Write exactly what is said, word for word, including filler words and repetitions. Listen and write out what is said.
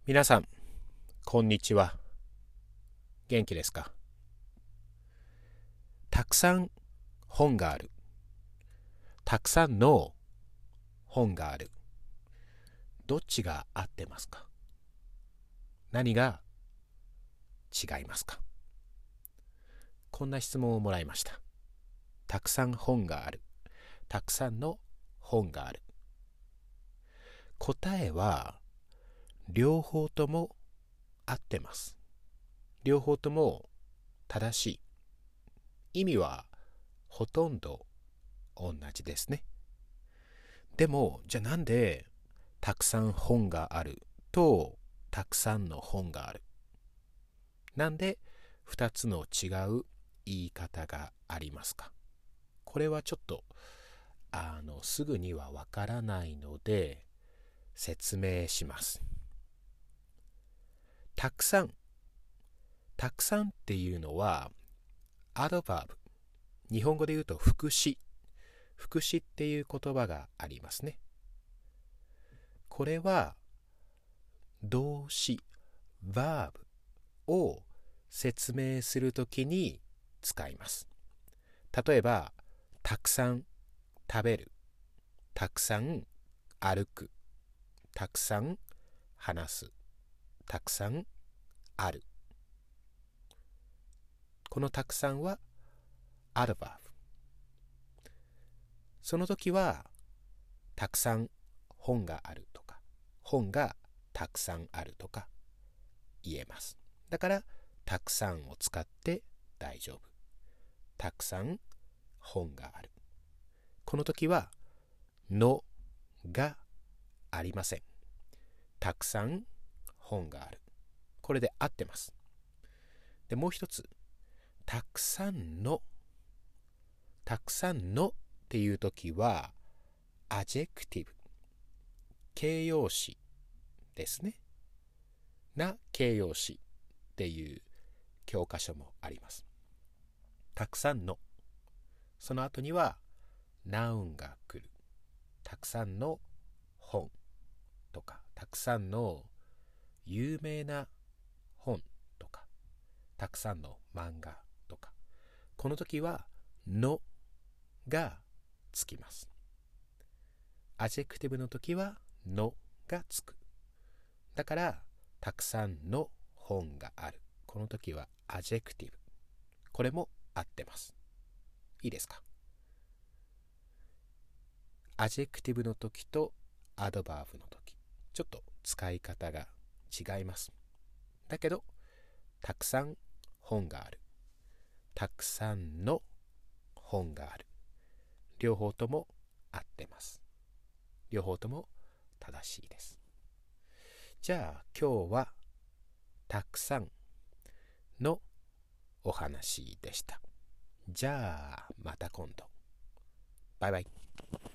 皆さん、こんにちは。元気ですか？たくさん本がある。たくさんの本がある。どっちが合ってますか？何が違いますか？こんな質問をもらいました。たくさん本がある。たくさんの本がある。答えは、両方とも合ってます。両方とも正しい。意味はほとんど同じですね。でも、じゃあなんでたくさん本があるとたくさんの本がある？なんでふたつの違う言い方がありますか？これはちょっとあのすぐにはわからないので説明します。たくさん、たくさんっていうのはアドバーブ、日本語で言うと副詞、副詞っていう言葉がありますね。これは動詞、バーブを説明するときに使います。例えば、たくさん食べる、たくさん歩く、たくさん話す、たくさんある。このたくさんはアドバーブ。その時は、たくさん本があるとか、本がたくさんあるとか言えます。だから、たくさんを使って大丈夫。たくさん本がある。この時は、のがありません。たくさん本がある。これで合ってます。で、もう一つ、たくさんの、たくさんのっていう時は、アジェクティブ、形容詞ですね。な形容詞っていう教科書もあります。たくさんの、その後には、ナウンが来る。たくさんの本とか、たくさんの有名な本とか、たくさんの漫画とか、この時はのがつきます。アジェクティブの時はのがつく。だからたくさんの本がある。この時はアジェクティブ。これも合ってます。いいですか？アジェクティブの時とアドバーブの時、ちょっと使い方が違います。だけどたくさん本がある。たくさんの本がある。両方とも合ってます。両方とも正しいです。じゃあ今日はたくさんのお話でした。じゃあまた今度。バイバイ。